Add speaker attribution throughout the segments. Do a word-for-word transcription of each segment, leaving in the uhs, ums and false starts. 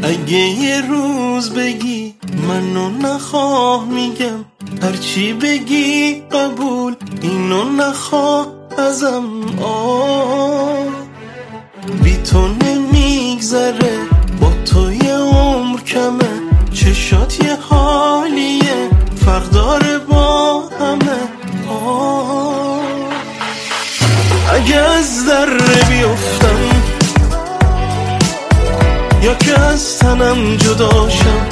Speaker 1: اگه یه روز بگی منو نخواه، میگم هرچی بگی قبول، اینو نخواه ازم. آه بی تو نمیگذره، با تو یه عمر کمه، چشات یه حالیه، فرق داره با همه. آه اگه از دره بیفتم یا که از تنم جداشم،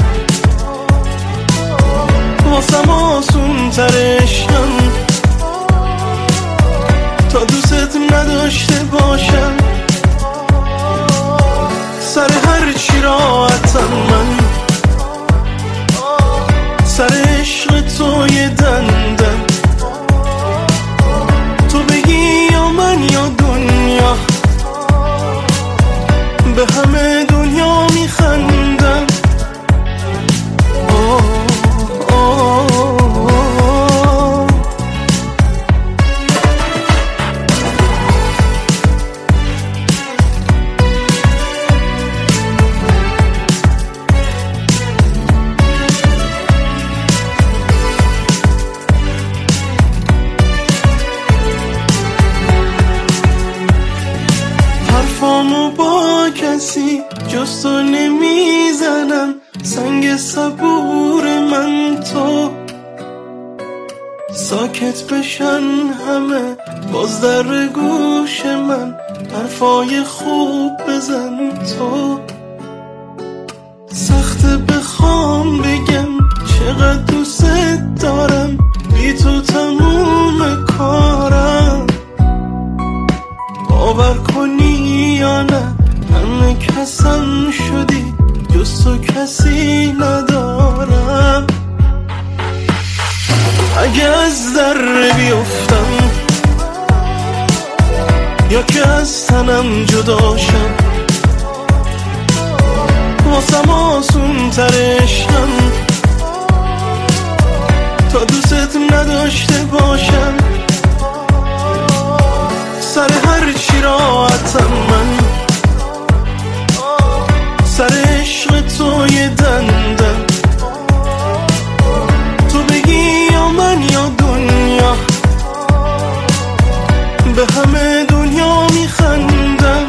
Speaker 1: واسم آسون ترشم تا دوست نداشته باشم. سر هر چی راحتم من، سر عشق تو یه دندن. تو بگی یا من یا دنیا، به همه دنیا میخندم. آه آه آه حرفامو با کسی جز تو نمیزنم، سنگ صبور من تو. ساکت بشن همه باز در گوش من، حرفای خوب بزن تو. سخته بخوام بگم چقدر دوست دارم، بی تو تموم کارم. باور کنی یا نه همه کسم شدی، جز تو کسی ندارم. اگه از در بیفتم یا که از تنم جداشم، واسم آسون ترشم تا دوست نداشته باشم. سر هر چی راحتم من، سر عشق تو یه دندن. تو بگی یا من یا دنیا، به همه دنیا میخندم.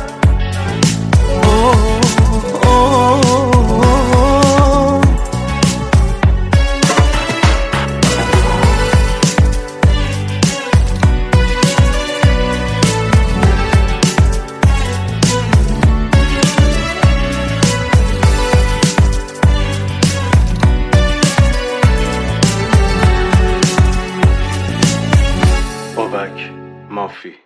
Speaker 1: آه آه آه بابک مافی.